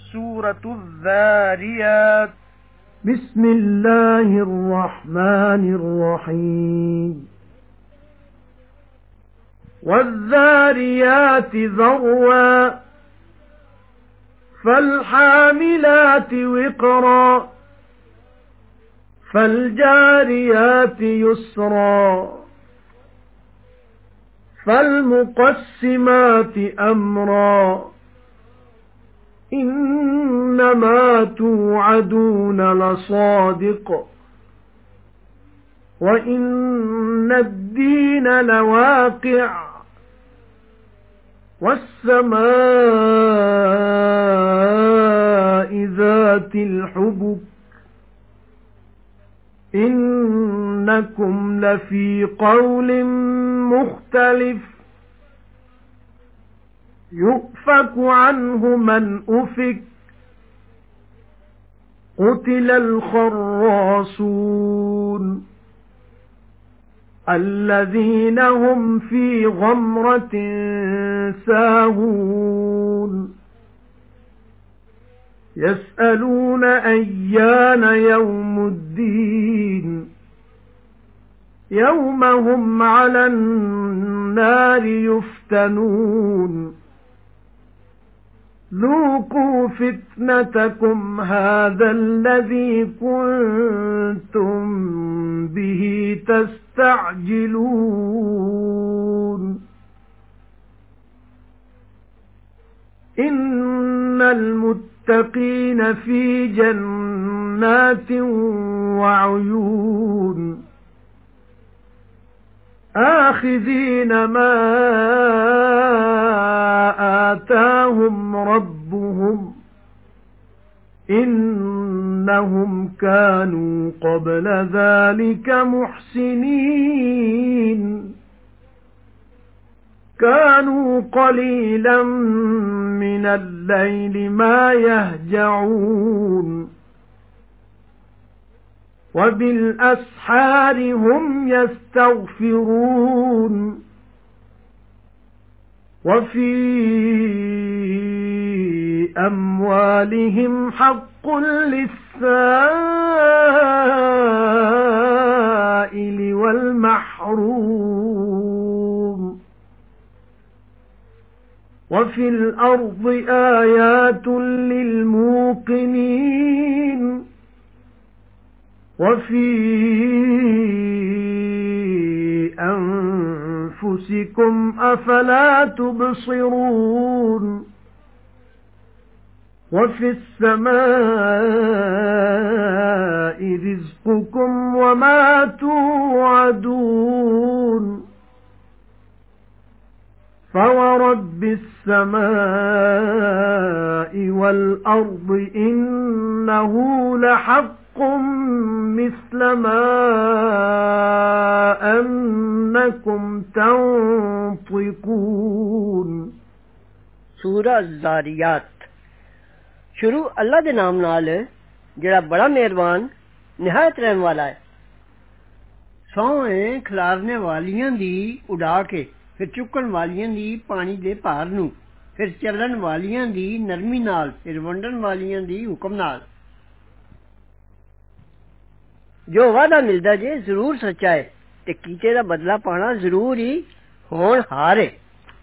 سورة الذاريات. بسم الله الرحمن الرحيم. والذاريات ذروا فالحاملات وقرا فالجاريات يسرا فالمقسمات أمرا إنما توعدون لصادق وإن الدين لواقع والسماء ذات الحبك إنكم لفي قول مختلف يؤفك عنه من أفك قتل الخراصون الذين هم في غمرة ساهون يسألون أيان يوم الدين يوم هم على النار يفتنون ذوقوا فتنتكم هذا الذي كنتم به تستعجلون إن المتقين في جنات وعيون آخذين ما آتاهم ربهم إنهم كانوا قبل ذلك محسنين كانوا قليلا من الليل ما يهجعون وبالأسحار هم يستغفرون وفي أموالهم حق للسائل والمحروم وفي الأرض آيات للموقنين وفي أنفسكم أفلا تبصرون وفي السماء رزقكم وما توعدون فورب السماء والأرض إنه لحق مثل ما أنكم تنطقون. سورہ الذاریات شروع اللہ دے نام نال جڑا بڑا مہربان نہایت رحم والا ہے. سوئیں کھلارنے والیاں دی اڑا کے پھر چکن والیاں دی پانی دے پار نو پھر چلن والیاں دی نرمی نال پھر ونڈن والیاں دی حکم نال. جو وعدہ ملدا جے ضرور سچا ہے تے کیتے دا بدلہ پانا ضرور ہی ہون ہار ہے.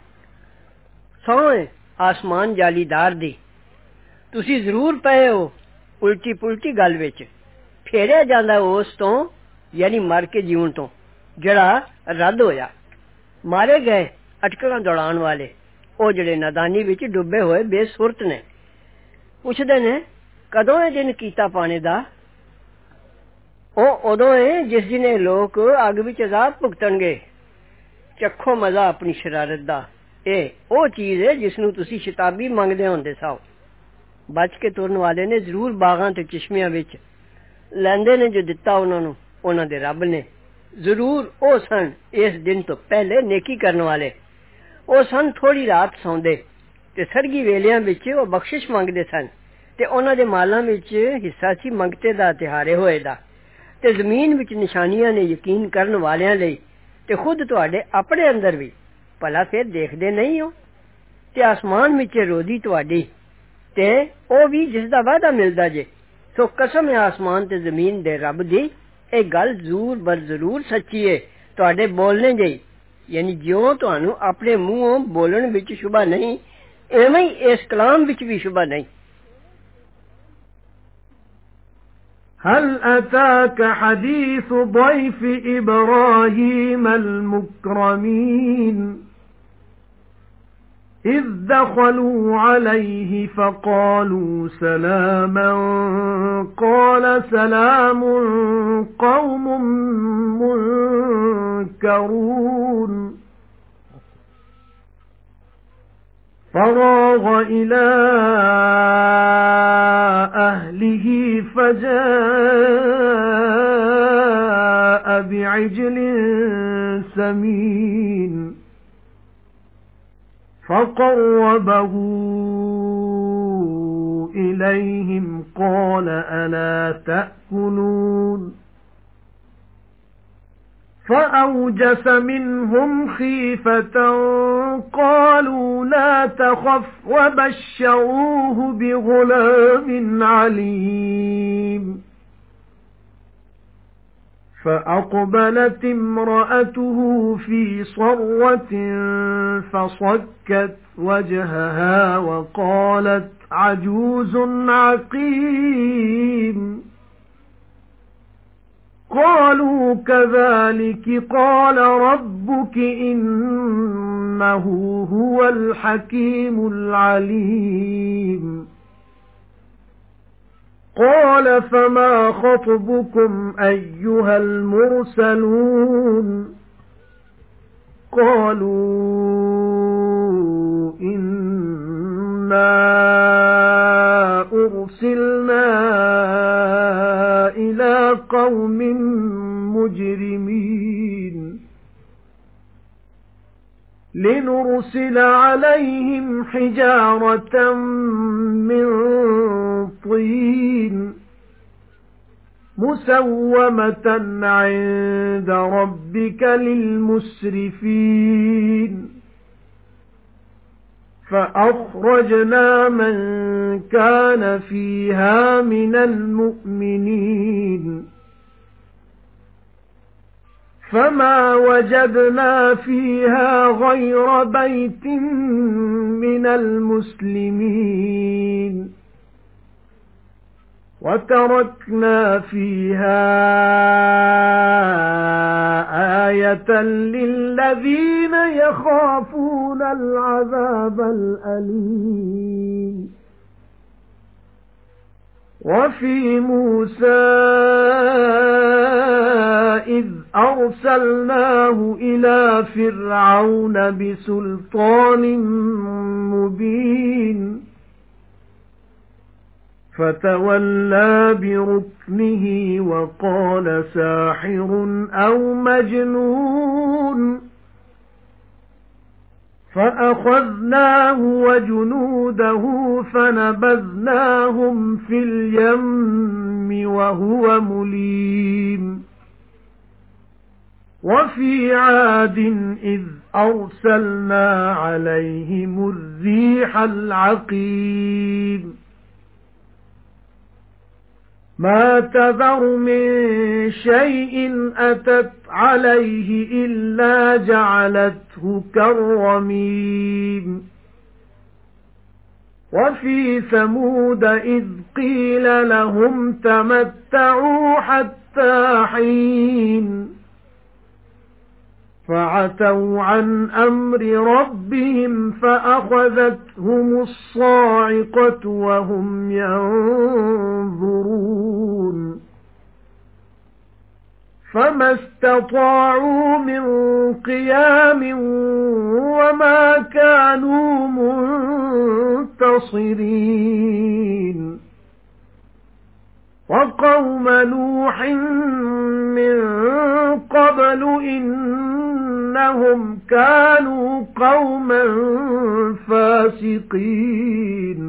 سوئیں آسمان جالیدار دی تسی ضرور پئے ہو الٹی پلٹی گل وچ پھیریا جاندا اس تو یعنی مر کے جیون تو جڑا رد ہویا. مارے گئے اٹکلاں دوڑان والے او جڑے نادانی وچ ڈبے ہوئے بے سرت نے. پوچھدے نے کدوں اے دن کیتا پانے دا؟ او ادوں ہے جس دن لوگ اگ وچ عذاب بھگتن گے. چکھو مزہ اپنی شرارت دا. اے او چیز ہے جس نو تسی شتابی منگدے ہوندے ساو. بچ کے ترن والے نے ضرور باغاں تے چشمیاں وچ لیندے نے جو دتا انہاں نو انہاں دے رب نے. ضرور او سن اس دن تو پہلے نیکی کرن والے. او سن تھوڑی رات سوندے تے سرگی ویلیاں وچ او بخشش منگدے سن تے انہاں دے مالاں وچ حصہ سی منگتے دا تے ہارے ہوئے دا. تے زمین وچ نشانیاں نے یقین کرن والیاں لئی تے خود تواڈے اپنے اندر بھی. بھلا پھر دیکھدے نہیں ہو؟ تے آسمان وچ رودی تواڈی ते ओ भी जिसदा वादा मिलदा जे। सो कसम है आसमान ते जमीन दे रब दी, ए गल जरूर बर जरूर सच्ची है तुहाडे बोलने जई, यानी ज्यों तुहानू अपने मुंहों बोलण विच शुबा नहीं, एवें ही इस कलाम विच भी शुबा नहीं। هل أتاك حديث ضيف إبراهيم المكرمين إذ دخلوا عليه فقالوا سلاما قال سلام قوم منكرون فراغ إلى أهله فجاء بعجل سمين فقربه إليهم قال ألا تأكلون فأوجس منهم خيفة قالوا لا تخف وبشروه بغلام عليم فأقبلت امرأته في صرة فصكت وجهها وقالت عجوز عقيم قالوا كذلك قال ربك إنه هو الحكيم العليم قال فما خطبكم أيها المرسلون قالوا إنا أرسلنا إلى قوم مجرمين لنرسل عليهم حجارة من طين مسومة عند ربك للمسرفين فأخرجنا من كان فيها من المؤمنين فما وجدنا فيها غير بيت من المسلمين وتركنا فيها آية للذين يخافون العذاب الأليم وفي موسى إذ أرسلناه إلى فرعون بسلطان مبين فتولى بركنه وقال ساحر أو مجنون فأخذناه وجنوده فنبذناهم في اليم وهو مليم وفي عاد إذ أرسلنا عليهم الريح العقيم ما تذر من شيء أتت عليه إلا جعلته كالرميم وفي ثمود إذ قيل لهم تمتعوا حتى حين فعتوا عن أمر ربهم فأخذتهم الصاعقة وهم ينظرون فما استطاعوا من قيام وما كانوا منتصرين وقوم نوح من قبل إنهم كانوا قوما فاسقين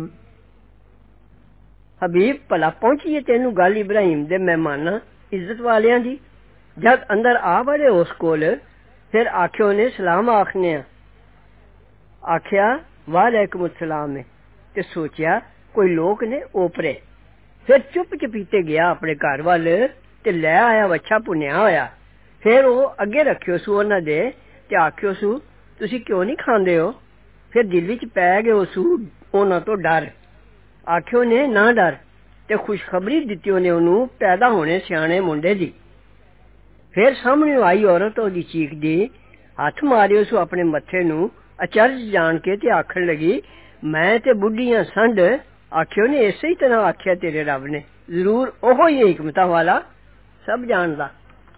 حبیب ਭਲਾ ਪਹੁੰਚੀਏ ਤੈਨੂੰ ਗੱਲ ਇਬਰਾਹੀਮ ਦੇ ਮਹਿਮਾਨਾਂ ਇੱਜ਼ਤ ਵਾਲਿਆਂ ਦੀ। ਜਦ ਅੰਦਰ ਆ ਵੜੇ ਉਸ ਕੋਲ ਫਿਰ ਆਖਿਓ ਨੇ ਸਲਾਮ ਆਖਨੇ ਆ। ਆਖਿਆ ਵਾਲੈਕੁਮ ਸਲਾਮ ਤੇ ਸੋਚਿਆ कोई लोक ने ओपरे। फिर चुप चपीते गया अपने घर वाल ते लै आया वच्छा भुन्निया होया। फिर वो अगे रखियो सू उन्हां दे ते आखियो सू तुसी क्यों नहीं खांदे हो? फिर दिल विच पै गयो सू उन्हां तो डर। आखियो ने ना डर ते खुशखबरी दित्ती उन्हें ओनू पैदा होने सियाणे मुंडे दी। फिर सामने आई औरत ओदी चीकदी, हथ मारियो सू अपने मत्थे नू अचरज जान के ते आखन लगी मैं ते बुढ़ियां संड। आखियो ने इसे ही तरह आख्या तेरे रब ने, जरूर ओहो ही हिकमतां वाला सब जानदा।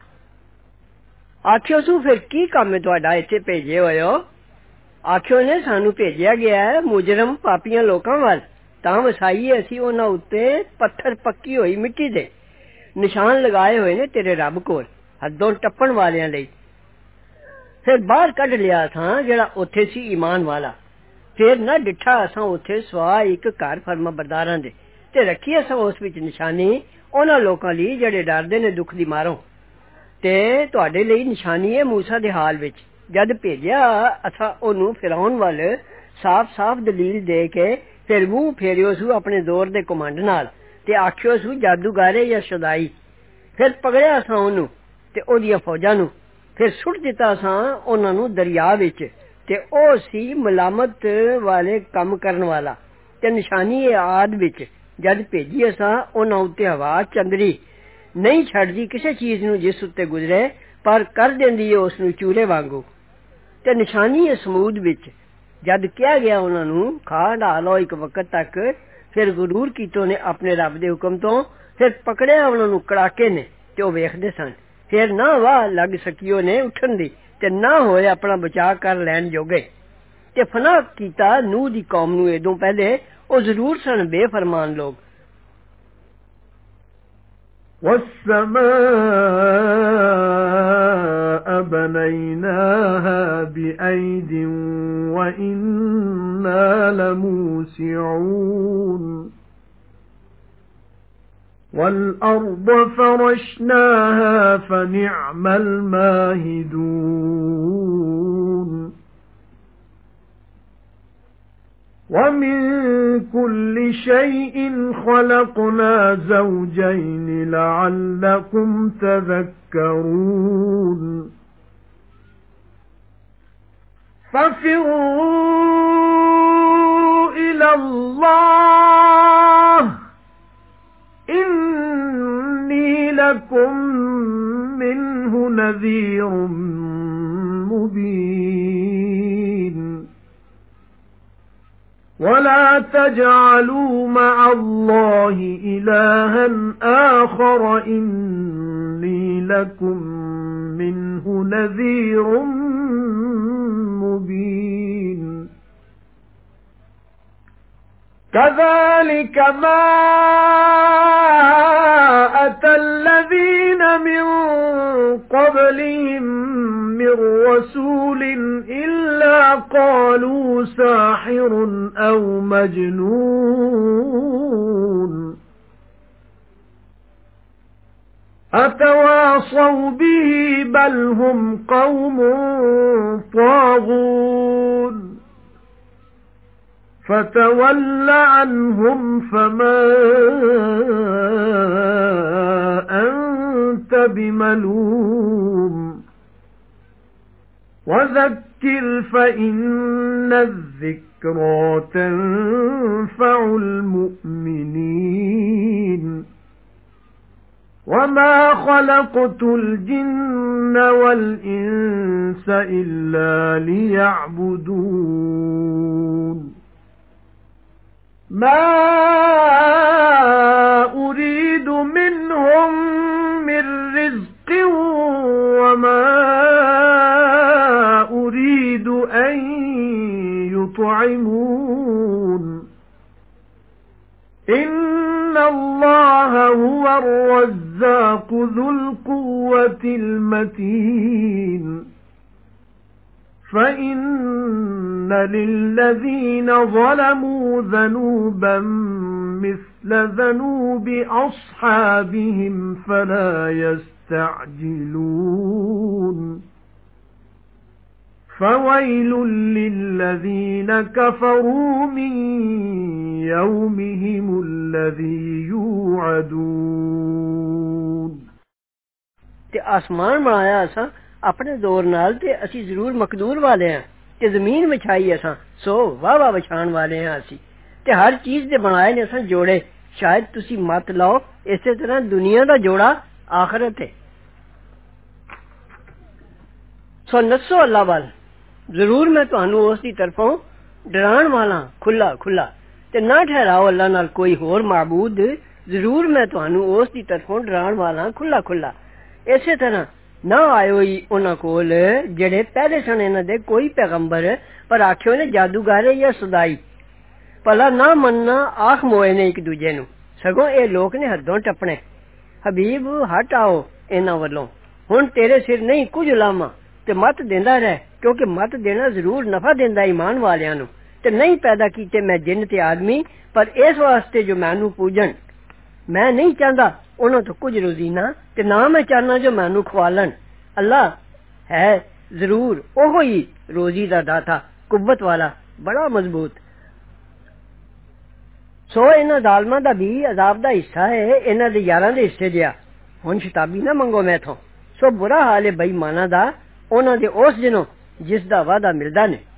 आखियो सू फिर की काम है तुहाडा इत्थे भेजे होए हो? आखियो ने सानू भेजिया गया है मुजरम पापियां लोकां वाल, तां वसाईए असी उन्हां उत्ते पत्थर पक्की होई मिट्टी दे निशान लगाए हुए ने तेरे रब कोल हदों टप्पण वालियां लई। फिर बाहर कढ लिया असां जेड़ा उत्थे सी ईमान वाला। फिर ना डिठा असां उत्थे सवा एक घर फर्मा बरदारां दे ते रखी असां उस विच निशानी उन्हां लोकां लई जेड़े डरदे ने दुख दी मारों। ते तुहाडे लई निशानी है मूसा दे हाल विच जद भेजिया असां ओनू फिरौन वल साफ साफ दलील दे के फिर मुंह फेरियो सू अपने जोर दे कमंड नाल ते आखियो सू जादूगारे या शुदाई। फिर पकड़िया असां ओनू ते ओदियां फौजां नू। फिर सुट दिता असां उन्हां नू दरिया विच ते ओ सी मलामत वाले कम करन वाला। ते निशानी है आद विच जद भेजी असां उन्हां उत्ते हवा चंदरी नहीं छड्डदी किसी चीज नू जिस उत्ते गुजरे पर कर देंदी है उस नू चूरे वांगू। ते निशानी है समूद विच जद किया गया उन्हां नू खा ढालो एक वक्त तक। फिर गुरूर कीतो ने अपने रब दे हुक्म तो। फिर पकड़िया उन्हां नू कड़ाके ने ते ओ वेखदे सन। फिर ना वाह लग सकियो ने उठन दी ते ना होए अपना बचा कर लैन जोगे। ते फना कीता नूह दी कौम नू एदों पहले ओ जरूर सन बेफरमान लोग। والسماء بنيناها بأيد وإنا لموسعون والأرض فرشناها فنعم الماهدون ومن كل شيء خلقنا زوجين لعلكم تذكرون ففروا إلى الله إني لكم منه نذير مبين ولا تجعلوا مع الله إلها آخر إني لكم منه نذير مبين كذلك ما أتى الذين من قبلهم من رسول إلا قالوا ساحر أو مجنون أتواصوا به بل هم قوم طاغون فتول عنهم فما أنت بملوم وذكر فإن الذكرى تنفع المؤمنين وما خلقت الجن والإنس إلا ليعبدون ما أريد منهم من رزق وما أريد أن يطعمون إن الله هو الرزاق ذو القوة المتين فإن للذين ظلموا ذنوبا مثل ذنوب أصحابهم فلا يستعجلون فَوَيْلٌ لِّلَّذِينَ كَفَرُوا مِن يَوْمِهِمُ الَّذِي يُوعَدُونَ ते आसमान बनाया असां अपने दौर नाल ते असी जरूर मकदूर वाले हैं ते जमीन विछाई असां सो वाह विछाण वाले हैं असी ते हर चीज दे बनाए ने असां जोड़े शायद तुसी मत लाओ इसे तरह दुनिया दा जोड़ा आखिरत है सो नसो अल्लाह वाल जरूर मैं तुहानू उस दी तरफों डराण वाला खुला खुला ते ना ठहराओ अल्लाह नाल कोई होर माबूद जरूर मैं तुहानू उस दी तरफों डराण वाला खुला खुला इसे तरह ना आयो ही उन्हां कोल जेड़े पहले सन इन्हां दे कोई पैगंबर पर आखियो ने जादूगर या सुदाई भला ना मनना आख मोए ने एक दूजे नू सगों ए लोक ने हदों टपने हबीब हट आओ इन्हां वल्लों हुण तेरे सिर नहीं कुछ लामा ते मत देंदा रह क्योंकि मत देना जरूर नफा देंदा ईमान वालियां नू ते नहीं पैदा कीते मैं जिन ते आदमी पर इस वास्ते जो मैनू पूजन मैं नहीं चाहता उन्हों तो कुछ रोजीना ते ना मैं चाहना जो मैनू खवालन अल्लाह है जरूर ओहो ही रोजी दा दाता कुव्वत वाला बड़ा मजबूत सो इन्हां जालमां दा भी अजाब दा हिस्सा है इन्हां दे यारां दे हिस्से जिहा हुण शताबी ना मंगो मैथों सो बुरा हाल है बेईमानां दा उन्हां दे उस दिनों जिस दा वादा मिलदा ने